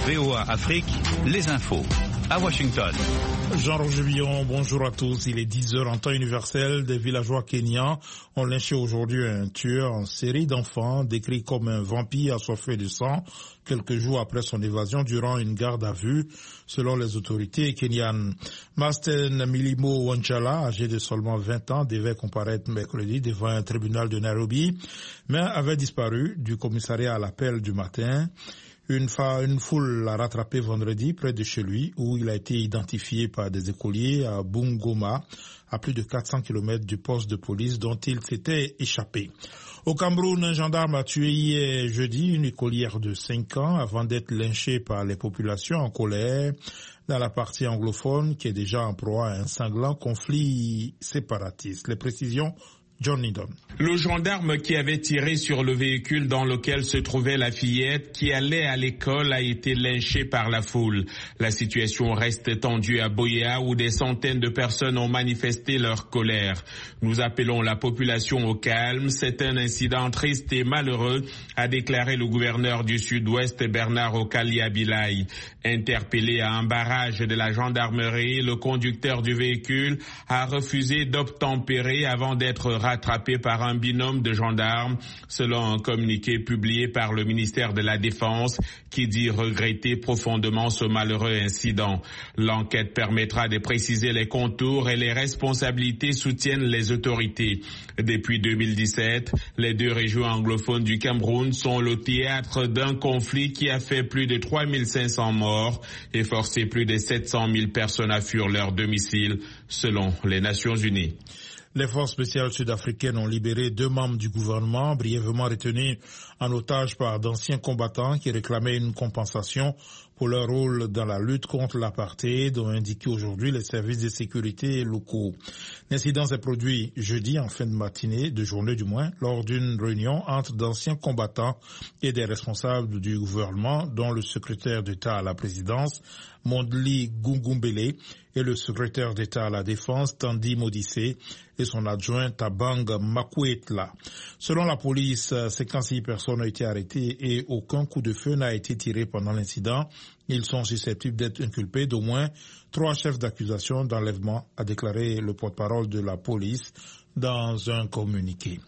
VOA Afrique, les infos. À Washington. Jean-Roger Billon, bonjour à tous. Il est 10h en temps universel. Des villageois kenyans ont lynché aujourd'hui un tueur en série d'enfants, décrit comme un vampire assoiffé de sang, quelques jours après son évasion durant une garde à vue, selon les autorités kenyanes. Masten Milimo Wanchala, âgé de seulement 20 ans, devait comparaître mercredi devant un tribunal de Nairobi, mais avait disparu du commissariat à l'appel du matin. Une foule l'a rattrapé vendredi près de chez lui, où il a été identifié par des écoliers à Bungoma, à plus de 400 km du poste de police dont il s'était échappé. Au Cameroun, un gendarme a tué hier jeudi une écolière de 5 ans avant d'être lynché par les populations en colère dans la partie anglophone qui est déjà en proie à un sanglant conflit séparatiste. Les précisions, John Needham. Le gendarme qui avait tiré sur le véhicule dans lequel se trouvait la fillette qui allait à l'école a été lynché par la foule. La situation reste tendue à Boyea où des centaines de personnes ont manifesté leur colère. Nous appelons la population au calme. C'est un incident triste et malheureux, a déclaré le gouverneur du Sud-Ouest Bernard Okali-Abilai. Interpellé à un barrage de la gendarmerie, le conducteur du véhicule a refusé d'obtempérer avant d'être rattrapé par un binôme de gendarmes, selon un communiqué publié par le ministère de la Défense qui dit regretter profondément ce malheureux incident. L'enquête permettra de préciser les contours et les responsabilités, soutiennent les autorités. Depuis 2017, les deux régions anglophones du Cameroun sont le théâtre d'un conflit qui a fait plus de 3500 morts et forcé plus de 700 000 personnes à fuir leur domicile, selon les Nations Unies. Les forces spéciales sud-africaines ont libéré 2 membres du gouvernement brièvement retenus en otage par d'anciens combattants qui réclamaient une compensation pour leur rôle dans la lutte contre l'apartheid, ont indiqué aujourd'hui les services de sécurité locaux. L'incident s'est produit jeudi en fin de matinée, de journée du moins, lors d'une réunion entre d'anciens combattants et des responsables du gouvernement, dont le secrétaire d'État à la présidence, Mondli Gungumbele, et le secrétaire d'État à la Défense, Tandi Modissé, et son adjoint Tabang Makwetla. Selon la police, 56 personnes ont été arrêtées et aucun coup de feu n'a été tiré pendant l'incident. Ils sont susceptibles d'être inculpés d'au moins 3 chefs d'accusation d'enlèvement, a déclaré le porte-parole de la police dans un communiqué.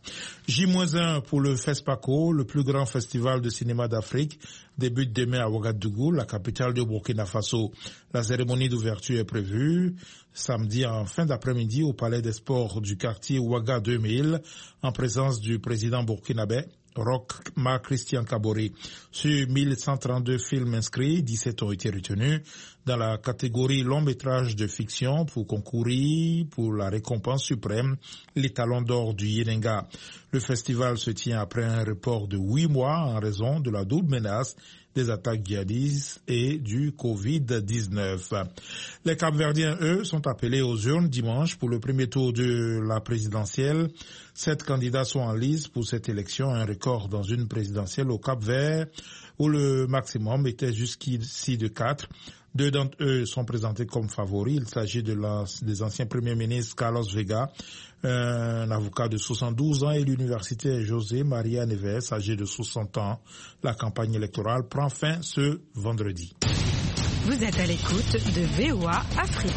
J-1 pour le FESPACO, le plus grand festival de cinéma d'Afrique, débute demain à Ouagadougou, la capitale de Burkina Faso. La cérémonie d'ouverture est prévue samedi en fin d'après-midi au Palais des Sports du quartier Ouaga 2000, en présence du président burkinabé Roch Marc Christian Kaboré. Sur 1132 films inscrits, 17 ont été retenus dans la catégorie long métrage de fiction pour concourir pour la récompense suprême, les Talons d'or du Yenenga. Le festival se tient après un report de 8 mois en raison de la double menace des attaques djihadistes et du Covid-19. Les Cap-Verdiens, eux, sont appelés aux urnes dimanche pour le premier tour de la présidentielle. 7 candidats sont en lice pour cette élection, un record dans une présidentielle au Cap-Vert où le maximum était jusqu'ici de 4. 2 d'entre eux sont présentés comme favoris. Il s'agit des anciens premiers ministres Carlos Vega, un avocat de 72 ans, et l'universitaire José Maria Neves, âgé de 60 ans. La campagne électorale prend fin ce vendredi. Vous êtes à l'écoute de VOA Afrique.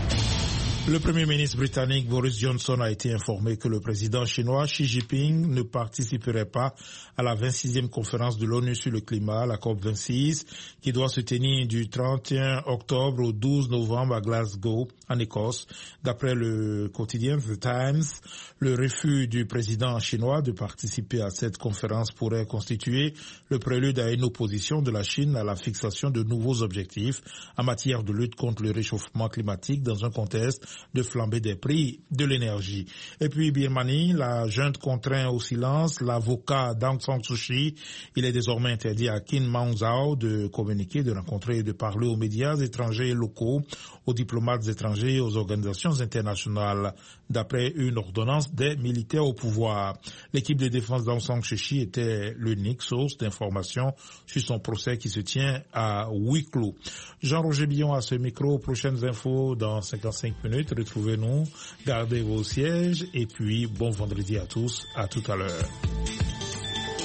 Le Premier ministre britannique Boris Johnson a été informé que le président chinois Xi Jinping ne participerait pas à la 26e conférence de l'ONU sur le climat, la COP26, qui doit se tenir du 31 octobre au 12 novembre à Glasgow, en Écosse. D'après le quotidien The Times, le refus du président chinois de participer à cette conférence pourrait constituer le prélude à une opposition de la Chine à la fixation de nouveaux objectifs en matière de lutte contre le réchauffement climatique dans un contexte de flambée des prix de l'énergie. Et puis Birmanie, la junte contraint au silence l'avocat d'Aung San Suu Kyi. Il est désormais interdit à Kin Maung Zaw de communiquer, de rencontrer et de parler aux médias étrangers et locaux, aux diplomates étrangers et aux organisations internationales, d'après une ordonnance des militaires au pouvoir. L'équipe de défense d'Aung San Suu Kyi était l'unique source d'information sur son procès qui se tient à huis clos. Jean-Roger Billon à ce micro. Prochaines infos dans 55 minutes. Retrouvez-nous, gardez vos sièges et puis bon vendredi à tous. À tout à l'heure.